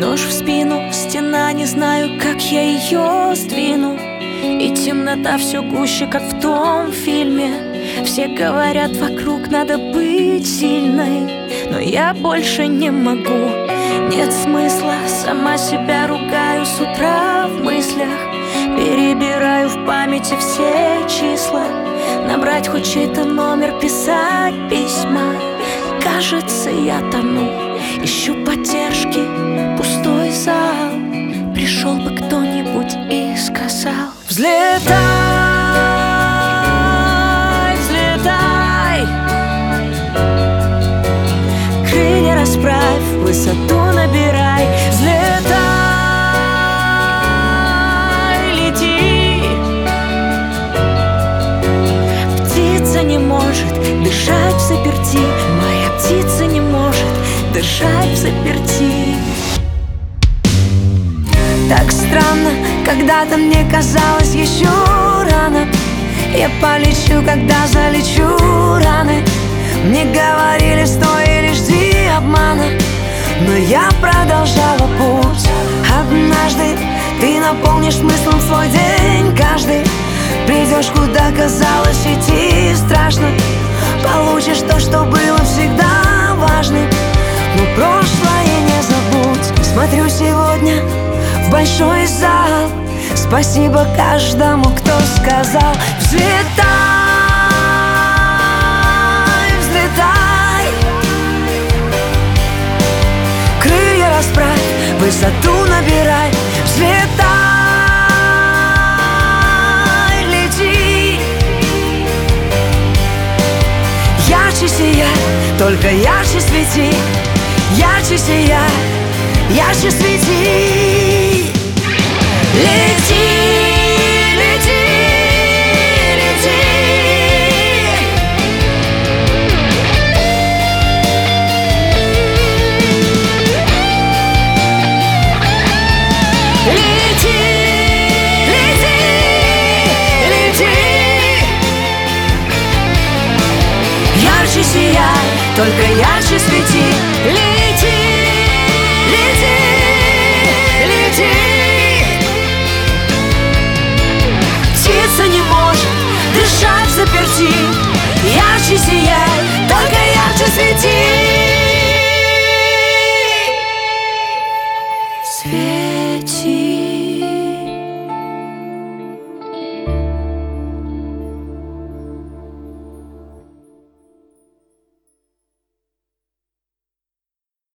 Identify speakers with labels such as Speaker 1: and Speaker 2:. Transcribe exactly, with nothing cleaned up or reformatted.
Speaker 1: Нож в спину, стена, не знаю, как я ее сдвину. И темнота все гуще, как в том фильме. Все говорят, вокруг надо быть сильной, но я больше не могу. Нет смысла, сама себя ругаю с утра в мыслях. Перебираю в памяти все числа. Набрать хоть чей-то номер, писать письма. Кажется, я тону, ищу поддержки, пустой зал. Пришел бы кто-нибудь и сказал: взлетай, взлетай, крылья расправь, высоту набирай. Взлетай, лети. Птица не может дышать взаперти, моя птица не может дышать взаперти. Так странно, когда-то мне казалось еще рано. Я полечу, когда залечу раны. Мне говорили, стой или жди обмана, но я продолжала путь. Однажды ты наполнишь смыслом свой день каждый. Придешь, куда казалось идти страшно. Получишь то, что было всегда важным. Но прошлое не забудь. Смотрю сегодня в большой зал. Спасибо каждому, кто сказал: взлетай, взлетай, крылья расправь, высоту набирай. Взлетай, лети. Ярче сияй, только ярче свети. Ярче сияй, ярче свети. Лети, лети, лети. Лети, лети, лети. Ярче сияй, только ярче свети. Лети, лети, лети. Птица не может дышать взаперти. Ярче сияй, только ярче свети. Свети.